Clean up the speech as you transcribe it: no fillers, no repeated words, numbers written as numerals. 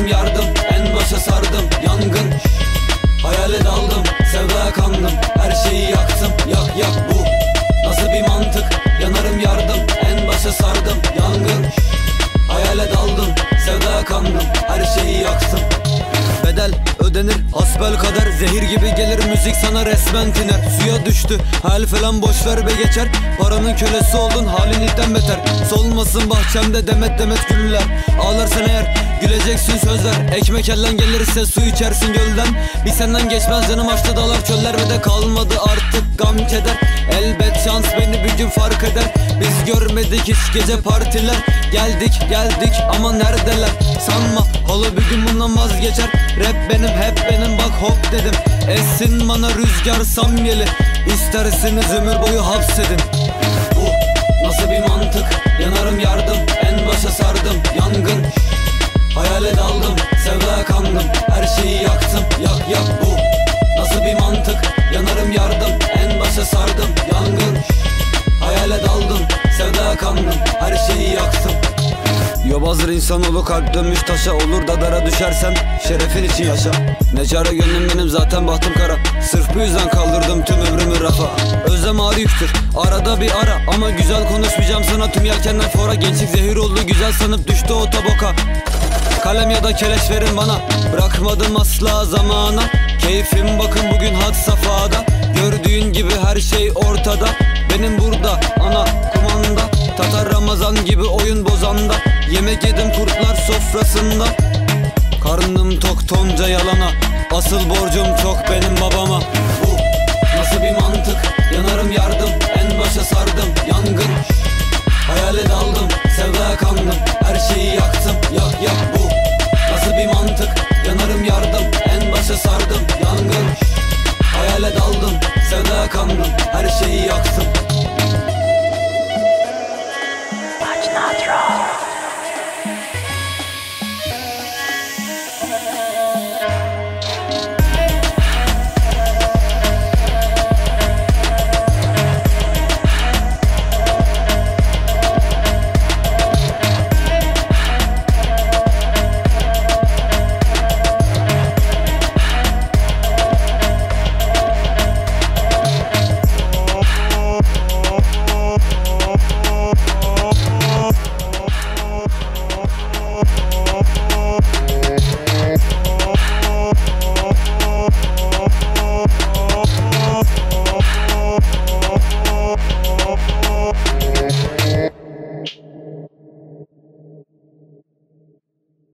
yanarım yardım, en başa sardım yangın. Hayale daldım, sevdaya kandım, her şeyi yaktım. Yak yak bu nasıl bir mantık? Yanarım yardım, en başa sardım yangın. Hayale daldım, sevdaya kandım, her şeyi yaktım. Bedel ödenir hasbel kader, zehir gibi gelir müzik sana resmen tiner. Suya düştü hal falan boşver be geçer, paranın kölesi oldun halinlikten beter. Solmasın bahçemde demet demet güller, ağlarsan eğer güleceksin sözler. Ekmek elden gelirse su içersin gölden, bir senden geçmez canım açtı dağlar çöller. Ve de kalmadı artık gam keder, elbet şans beni bir gün fark eder. Biz görmedik hiç gece partiler, geldik ama neredeler? Sanma hala bir gün bundan vazgeçer. Rap benim hep benim bak hop dedim, essin bana rüzgar samyeli, İsterseniz ömür boyu hapsedin. Bu nasıl bir mantık? Yanarım yardım, en başa sardım yangın. Hayale daldım, sevdaya kandım, her şeyi yaktım. Yak yak bu nasıl bir mantık? Yanarım yardım, en başa sardım yangın. Hayale daldım, sevdaya kandım, her şeyi yaktım. Yobazdır insanoğlu, kalp dönmüş taşa, olur da dara düşersen şerefin için yaşa. Ne çare gönlüm benim zaten bahtım kara, sırf bu yüzden kaldırdım tüm ömrümü rafa. Özlem ağır yüktür arada bir ara, ama güzel konuşmayacağım sana tüm yelkenler fora. Gençlik zehir oldu güzel sanıp düştü o taboka. Kalem ya da keleş verin bana, bırakmadım asla zamana. Keyfim bakın bugün had safhada, gördüğün gibi her şey ortada. Benim burada ana kumanda, Tatar Ramazan gibi oyun bozanda. Yemek yedim kurtlar sofrasında, karnım tok tonca yalana, asıl borcum çok benim babama.